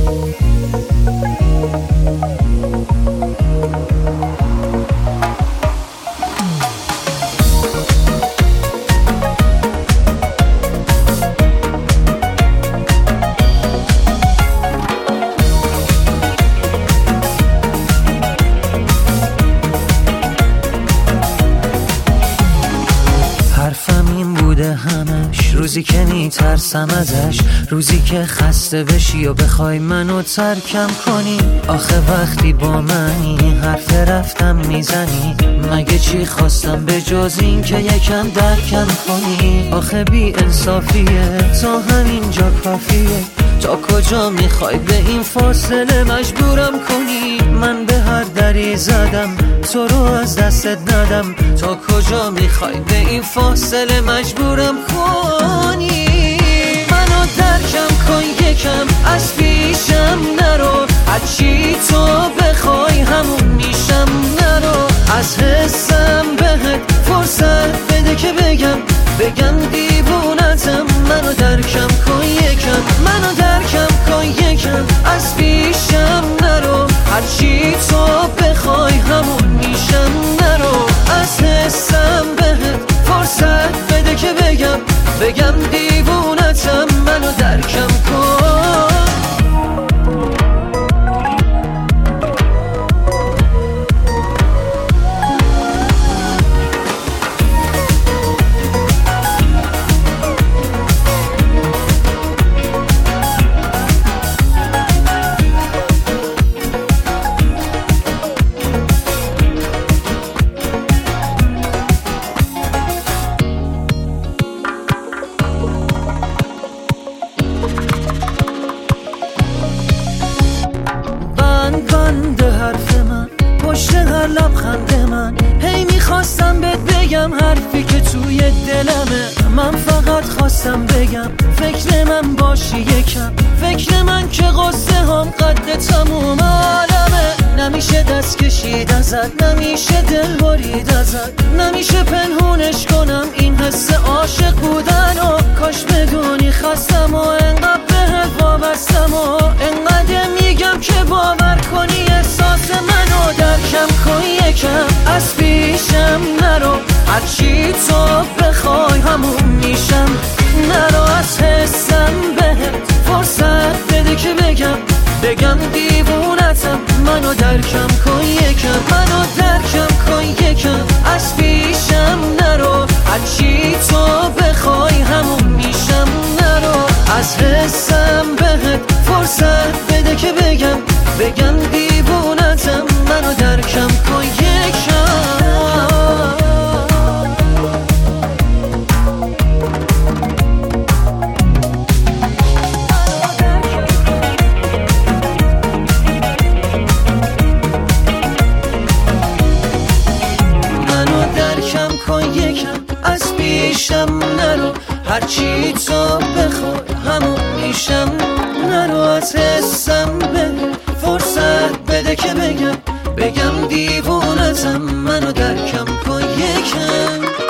همش روزی که میترسم ازش، روزی که خسته بشی و بخوای منو ترکم کنی. آخه وقتی با منی حرف رفتم میزنی، مگه چی خواستم به جز این که یکم درکم کنی؟ آخه بی انصافیه تا همینجا کافیه، تا کجا میخوای به این فاصله مجبورم کنی؟ من به هر دری زدم تو رو از دستت ندم، تا کجا میخوای به این فاصله مجبورم کنی؟ منو درکم کن یکم، از پیشم نرو، هرچی تو بخوای همون میشم، نرو از حسم بهت فرصت بده که بگم دیوونتم. منو درکم کن یکم، منو درکم کن یکم، از پیشم نرو، هرچی تو بخوای همون میشم، نرو از حسم بهت فرصت بده که بگم دیوونتم. منو درکم کن. بنده حرف من پشت هر لبخند من، هی میخواستم بهت بگم حرفی که توی دلمه. من فقط خواستم بگم فکر من باشی یکم، فکر من که قصه هم قد تموم عالمه. نمیشه دست کشید ازت، نمیشه دل برید ازت، نمیشه پنهونش کنم این حس عاشق بودن. و کاش بدونی خستم و انقدر بهت وابستم، و انقدر میگم که باور کنی احساس منو. درکم کن یکم، از پیشم نرو، هرچی تو بخوای همون میشم، نرو از حسم بهت فرصت بده که بگم دیوونتم. منو درکم کن یکم، منو درکم کن یکم، از پیشم نرو، هرچی تو بخوای همون میشم، نرو از حسم بهت فرصت بده که بگم دیوونتم. منو درکم کن یکم. از پیشم نرو، هرچی تو بخوای همون میشم، نرو از حسم به فرصت بده که بگم دیوونتم. منو درکم کن یکم.